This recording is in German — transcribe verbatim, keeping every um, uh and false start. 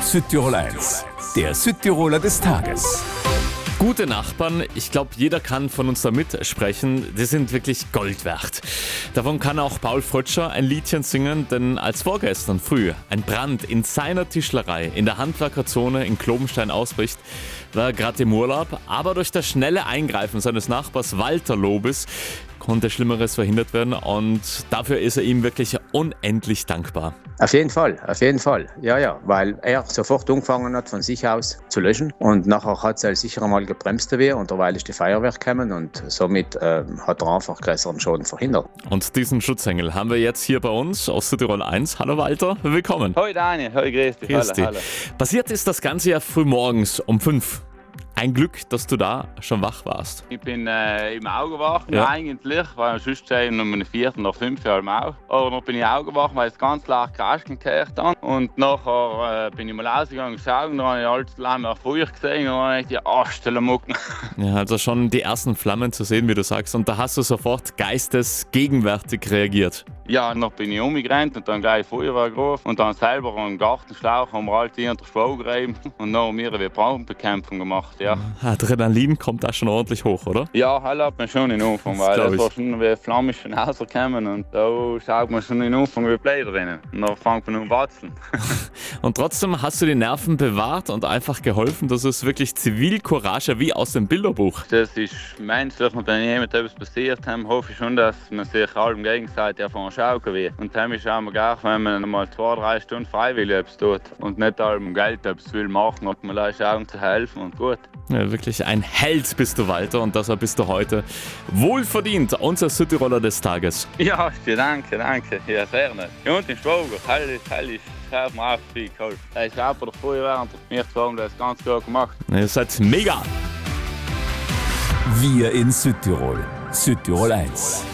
Südtirol eins, der Südtiroler des Tages. Gute Nachbarn, ich glaube, jeder kann von uns da mitsprechen, die sind wirklich Gold wert. Davon kann auch Paul Frötscher ein Liedchen singen, denn als vorgestern früh ein Brand in seiner Tischlerei in der Handwerkerzone in Klobenstein ausbricht, war er gerade im Urlaub, aber durch das schnelle Eingreifen seines Nachbars Walter Lobes konnte Schlimmeres verhindert werden und dafür ist er ihm wirklich unendlich dankbar. Auf jeden Fall, auf jeden Fall. Ja, ja, weil er sofort angefangen hat, von sich aus zu löschen und nachher hat es sicher einmal gebremst und derweil ist die Feuerwehr gekommen und somit äh, hat er einfach größeren Schaden verhindert. Und diesen Schutzengel haben wir jetzt hier bei uns aus Südtirol eins. Hallo Walter, willkommen. Hoi Daniel, hoi grüß dich. Grüß dich. Hallo, hallo. Passiert ist das Ganze ja früh morgens um fünf. Ein Glück, dass du da schon wach warst. Ich bin äh, im Augenwachen Ja. eigentlich, weil sonst stehe ich um eine vierte oder fünf Jahre im Auge. Aber dann bin ich Augenwachen, weil es ganz leicht Kasteln gehört dann. Und nachher äh, bin ich mal rausgegangen schauen, dann habe ich alles lange auf Feuer gesehen und dann habe ich die Astelemucken. Ja, also schon die ersten Flammen zu sehen, wie du sagst. Und da hast du sofort geistesgegenwärtig reagiert. Ja, dann bin ich umgerannt und dann gleich Feuerwehr gerufen und dann selber einen Gartenschlauch haben wir halt hinter den Spau gerieben und dann haben wir eine Brandbekämpfung gemacht, ja. Adrenalin kommt da schon ordentlich hoch, oder? Ja, Halle hat man schon in den Anfang, Das weil glaub es ich. war schon wie Flammen schon rausgekommen und da schaut man schon in den Anfang wie Blätter drinnen. Und dann fängt man an zu watzeln. Und trotzdem hast du die Nerven bewahrt und einfach geholfen. Das ist wirklich Zivilcourage wie aus dem Bilderbuch. Das ist menschlich und wenn jemand etwas passiert haben, hoffe ich schon, dass man sich allem gegenseitig davon schauen will. Und dann ist auch mal gar, wenn man mal zwei, drei Stunden freiwillig etwas tut und nicht allem Geld etwas will machen, hat man leicht schauen zu helfen und gut. Ja, wirklich ein Held bist du, Walter, und deshalb bist du heute wohlverdient unser Südtiroler des Tages. Ja, danke, danke. Ja, sehr nett. Ja, und in Schwager, hell ist, hell ist. Ich habe mir auch viel geholfen. Er ist auch bei der Feuerwehr und hat mich gefragt, der ist ganz gut gemacht. Ihr seid mega! Wir in Südtirol. Südtirol eins.